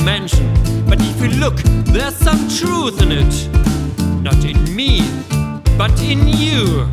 to mention. But if you look, there's some truth in it. Not in me, but in you.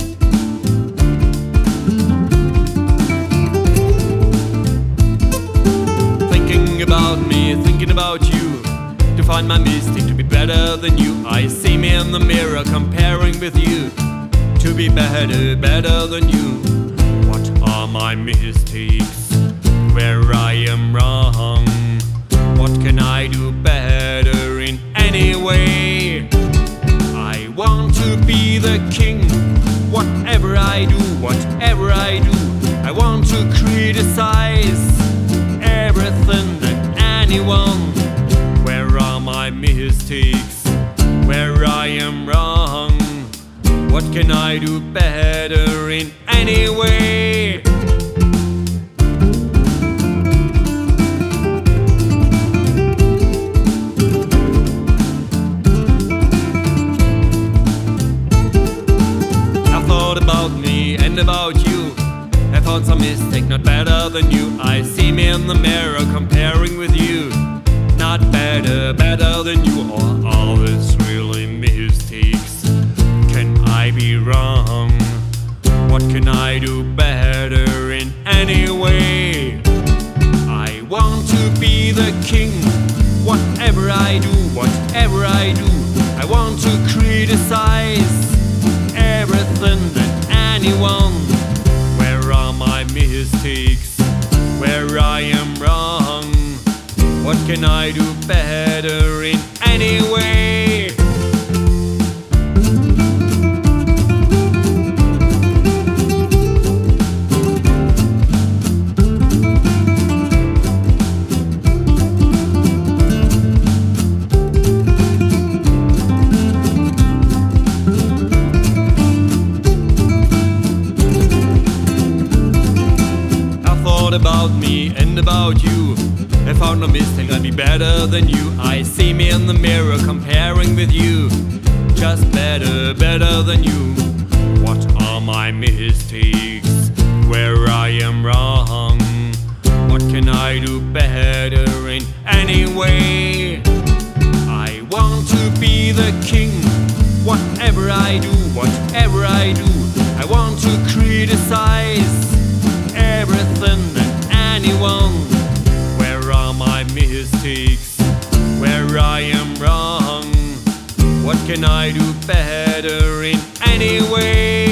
Thinking about me, thinking about you, to find my mistake, to be better than you. I see me in the mirror, comparing with you, to be better, better than you. What are my mistakes? Where I am wrong? What can I do better in any way? I want to be the king. Whatever I do, whatever I do, I want to criticize everything and anyone. Where are my mistakes? Where I am wrong? What can I do better in any way? I thought about me and about you. I found some mistake, not better than you. I see me in the mirror, comparing with you. Not better, better than you. Or are this really mistakes? Can I be wrong? What can I do better in any way? I want to be the king. Whatever I do, whatever I do, I want to criticize everything and anyone. Where are my mistakes? Where I am wrong? What can I do better in any way? About me and about you, I found no mistake, I'd be better than you. I see me in the mirror, comparing with you, just better, better than you. What are my mistakes? Where I am wrong? What can I do better in any way? I want to be the king. Whatever I do, whatever I do, I want to criticize everything and anyone. Where are my mistakes? Where I am wrong? What can I do better in any way?